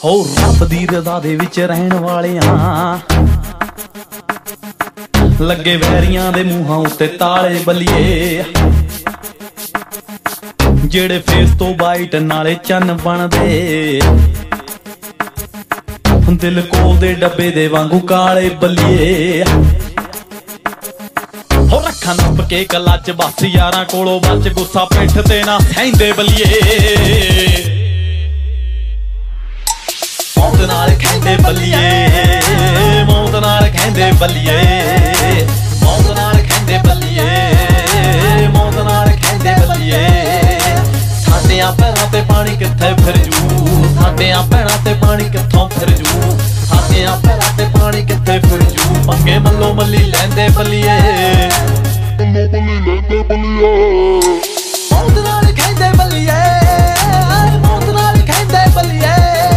ਹੋ ਰੱਬ ਦੀ ਰਜ਼ਾ ਦੇ ਵਿੱਚ ਰਹਿਣ ਵਾਲਿਆਂ, ਲੱਗੇ ਵੈਰੀਆਂ ਦੇ ਮੂੰਹਾਂ ਉੱਤੇ ਤਾਲੇ ਬੱਲੀਏ, ਜਿਹੜੇ ਫੇਸ ਤੋਂ ਬਾਈਟ ਨਾਲੇ ਚੰਨ ਬਣਦੇ, ਦਿਲ ਕੋਲ ਦੇ ਡੱਬੇ ਦੇ ਵਾਂਗੂ ਕਾਲੇ ਬੱਲੀਏ। ਹੋ ਰੱਖਾਂ ਨੱਪ ਕੇ ਗੱਲਾਂ ਚ ਬਸ ਯਾਰਾਂ ਕੋਲੋਂ ਬਚ, ਗੁੱਸਾ ਪਿੱਠ ਤੇ ਨਾ ਸਹਿੰਦੇ ਬੱਲੀਏ। ਮੌਤ ਨਾਲ ਕਹਿੰਦੇ ਬੱਲੀਏ, ਮੌਤ ਨਾਲ ਕਹਿੰਦੇ ਬੱਲੀਏ, ਮੌਤ ਨਾਲ ਕਹਿੰਦੇ ਬੱਲੀਏ, ਮੌਤ ਨਾਲ ਕਹਿੰਦੇ ਬੱਲੀਏ। ਸਾਡਿਆਂ ਪੈਰਾਂ ਤੇ ਪਾਣੀ ਕਿੱਥੇ ਫਿਰ ਜੂ, ਸਾਡਿਆਂ ਪੈਰਾਂ ਤੇ ਪਾਣੀ ਕਿੱਥੋਂ ਫਿਰ ਜੂ, ਸਾਡਿਆਂ ਪੈਰਾਂ ਤੇ ਪਾਣੀ ਕਿੱਥੇ ਫਿਰ ਜੂ। ਪੰਗੇ ਮੱਲੋ ਮੱਲੀ ਲੈਂਦੇ ਬੱਲੀਏ, ਮੌਤ ਨਾਲ ਕਹਿੰਦੇ ਬੱਲੀਏ, ਮੌਤ ਨਾਲ ਕਹਿੰਦੇ ਬੱਲੀਏ।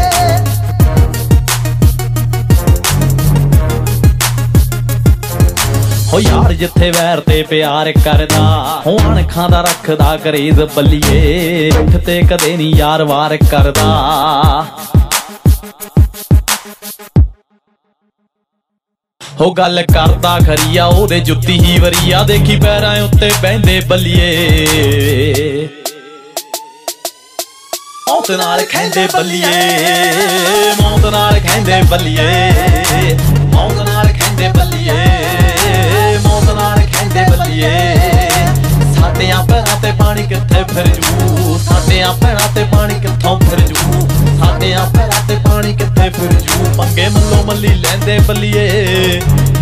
ਹੋ ਯਾਰ ਜਿੱਥੇ ਵੈਰ ਤੇ ਪਿਆਰ ਕਰਦਾ, ਹੋ ਅਣਖਾਂ ਦਾ ਰੱਖਦਾ ਕਰੀਜ਼ ਬੱਲੀਏ, ਪਿੱਠ ਤੇ ਕਦੇ ਨੀ ਯਾਰ ਵਾਰ ਕਰਦਾ। ਹੋ ਗੱਲ ਕਰਦਾ ਖਰੀਆ ਉਹਦੇ ਜੁੱਤੀ ਹੀ ਵਰੀਆ, ਦੇਖੀ ਪੈਰਾਂ ਉੱਤੇ ਬਹਿੰਦੇ ਬੱਲੀਏ। ਮੌਤ ਨਾਲ ਕਹਿੰਦੇ ਬੱਲੀਏ, ਮੌਤ ਨਾਲ ਕਹਿੰਦੇ ਬੱਲੀਏ, ਮੌਤ ਨਾਲ ਕਹਿੰਦੇ ਬੱਲੀਏ, ਮੌਤ ਨਾਲ ਕਹਿੰਦੇ ਬੱਲੀਏ। ਸਾਡਿਆਂ ਪੈਰਾਂ ਤੇ ਪਾਣੀ ਕਿੱਥੇ ਫਿਰ ਜੂ, ਸਾਡਿਆਂ ਪੈਰਾਂ ਤੇ ਪਾਣੀ ਕਿੱਥੋਂ ਫਿਰ ਜੂ, ਸਾਡਿਆਂ ਪੈਰਾਂ ਤੇ ਪਾਣੀ ਕਿੱਥੇ ਫਿਰ ਜੂ। ਪੰਗੇ ਮੱਲੋ ਮੱਲੀ ਲੈਂਦੇ ਬੱਲੀਏ।